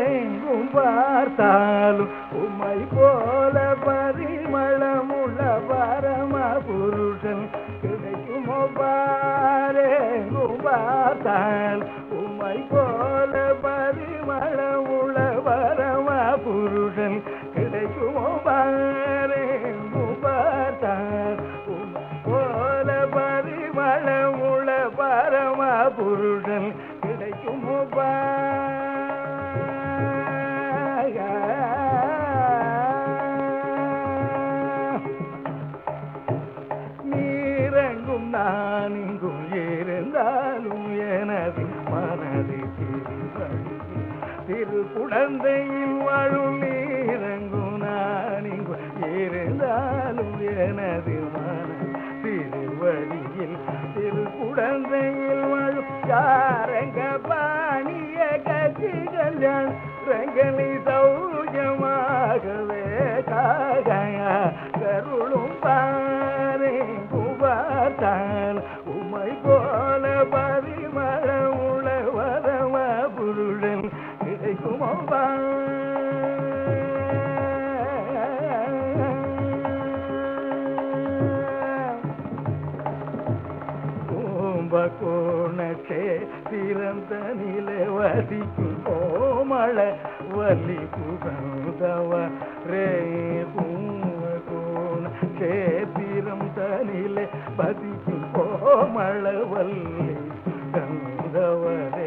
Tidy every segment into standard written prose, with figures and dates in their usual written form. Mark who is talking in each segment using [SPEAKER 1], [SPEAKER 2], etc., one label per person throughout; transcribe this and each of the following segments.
[SPEAKER 1] எங்கும் பார்த்தாலும் உம்மை போல பரிமளமுள்ள பரம புருஷன் கிடைக்குமோ பாரெங்கும் பார்த்தால் உம்மை போல பரிமளமுள்ள பரம புருஷன் கிடைக்குமோ பாரெங்கும் பார்த்தால் உம்மை போல பரிமளமுள்ள பரம புருஷன் கிடைக்குமோ நீரங்கும் நான் இங்கும் இருந்தாலும் எனது மனது திரு குழந்தையில் வாழும் நீரங்கும் நான் இங்கும் இருந்தாலும் எனது மனது திருவடியில் திரு குழந்தையில் வாழும் யாரங்க பாணிய கட்சி கல்யாண ரங்கனி சௌஜமாகவே காகையா கருளும் பாரே குபார்த்தான் உமை போல பரிமளமுள்ள வரம புருடன் கிடைக்குமோ கோணச்சே திறந்தனிலே வசிக்கும் கோமள வலி புகழ்ந்தவ ரே கோண சேத்திரம் தனிலே பதிக்கும் கோமள வல்லி கந்தவரே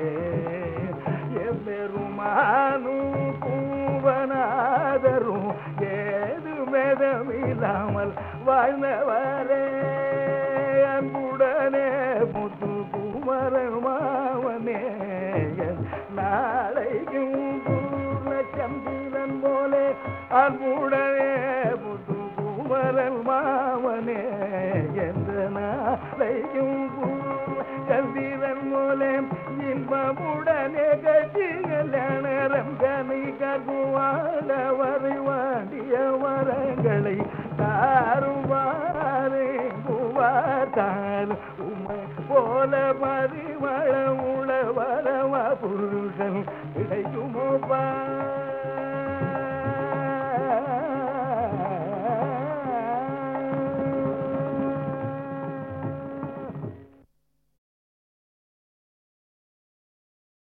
[SPEAKER 1] எம்பெருமானும் பூவனாதரும் ஏது மெதமில்லாமல் வாழ்ந்தவரே அன்புடனே முத்து குமரன் மாவனே நாளைக்கும் பூர்ண சந்திரன் போலே அன்புடனே முத்து குமரன் மாவனே எந்த நாளைக்கும் பூர்ண சந்திரன் போலே இன்பமுடனே கட்சி கல்யாணம் கனி ககுவாட வரை வாண்டிய வரங்களை தாருவாரே குவார்த்தால் உமை போல பரிமளமுள்ள வரம புருஷன் கிடைக்குமோ